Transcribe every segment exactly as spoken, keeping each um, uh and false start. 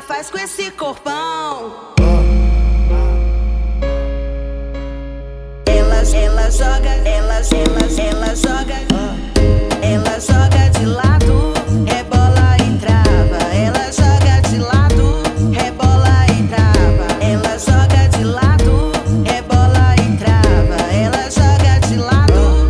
faz com esse corpão? Ela, ela joga, ela, ela, ela joga, ela joga de lado, rebola e trava. Ela joga de lado, rebola e trava. Ela joga de lado, rebola e trava. Ela joga de lado.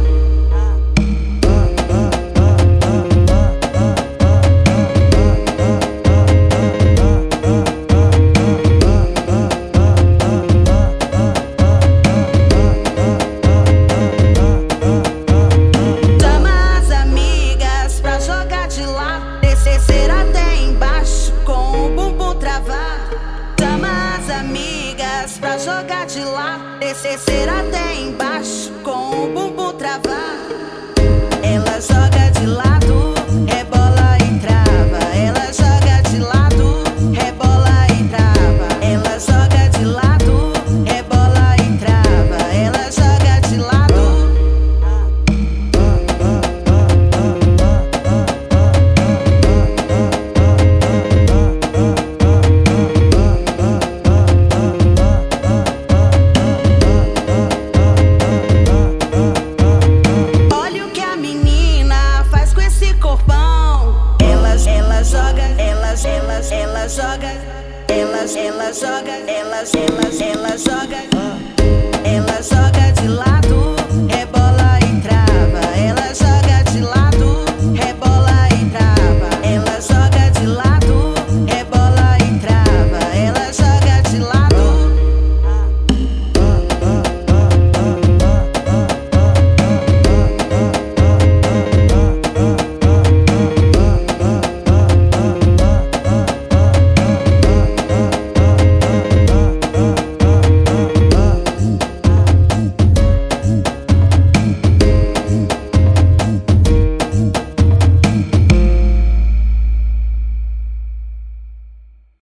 Descer até embaixo com o bumbum travado. Chama as amigas pra jogar de lado. Descer até embaixo com o bumbum travado. Ela joga de lado, rebola e trava. Ela joga de lado, rebola e trava. Ela joga de lado, rebola e trava. Ela joga de lado. Ela joga, ela, ela joga, ela, ela, ela joga, ela joga de lado.